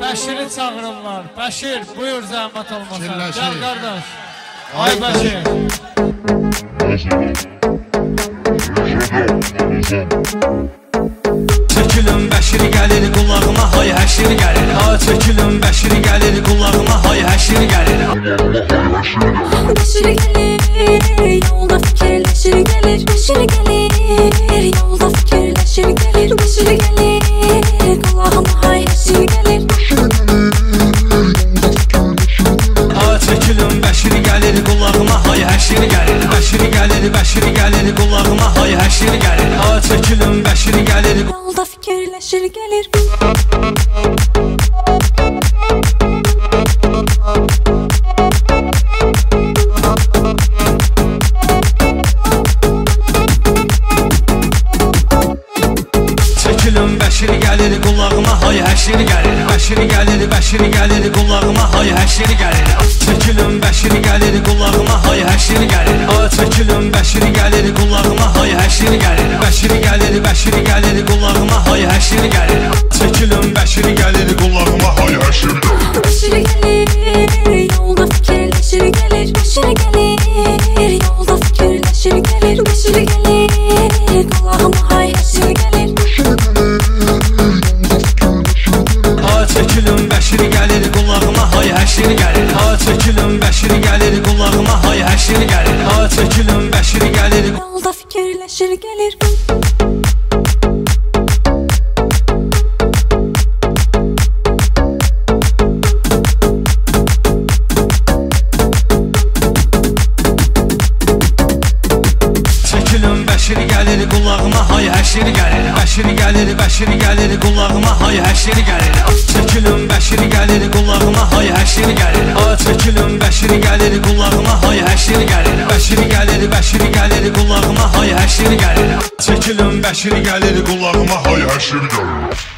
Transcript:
Bəşiri çağırırlar. Bəşir, buyur zəhmət olmasa. Gəl qardaş. Ay Bəşir. Çəkilin Bəşiri gəlir qulağıma, hay həşir gəlir. Çəkilin Bəşiri gəlir qulağıma, hay həşir gəlir. Bəşir gəlir, yolda fikirləşir gəlir. Bəşir gəlir, yolda fikirləşir gəlir. Bəşir gəlir, qulağıma hay həşir gəlir. Çəkilin Bəşiri gəlir qulağıma, hay həşir gəlir. Bəşiri gəlir qulağıma, hay həşir gəlir. Çəkilin Bəşiri gəlir. Yolda fikirləşir gəlir. Çəkilin Bəşiri gəlir qulağıma, hay həşir gəlir. Bəşiri gəlir qulağıma, hay həşir gəlir. Çəkilin Bəşiri gəlir qulağıma, hay həşir gəlir. Çəkilin Bəşiri gəlir qulağıma, hay həşir gəlir. Bəşiri gəlir qulağıma, hay həşir gəlir. Çəkilin Bəşiri gəlir qulağıma, hay həşir gəlir. Bəşir gəlir, yolda fikirləşir gəlir. Bəşir gəlir, yolda fikirləşir gəlir. Bəşir gəlir, qulağıma hay həşir gəlir. Çəkilin Bəşiri gəlir qulağıma, hay həşir gəlir. Çəkilin Bəşiri gəlir qulağıma, hay həşir gəlir. Çəkilin Bəşiri gəlir. Yolda fikirləşir gəlir. Çəkilin Bəşiri gəlir qulağıma, hay həşir gəlir. Bəşiri gəlir qulağıma, hay həşir gəlir. Çəkilin Bəşiri gəlir qulağıma, hay həşir gəlir. Çəkilin Bəşiri gəlir qulağıma, hay həşir gəlir. Bəşiri gəlir qulağıma, hay həşir gəlir. Çəkilin Bəşiri gəlir qulağıma, hay həşir gəlir.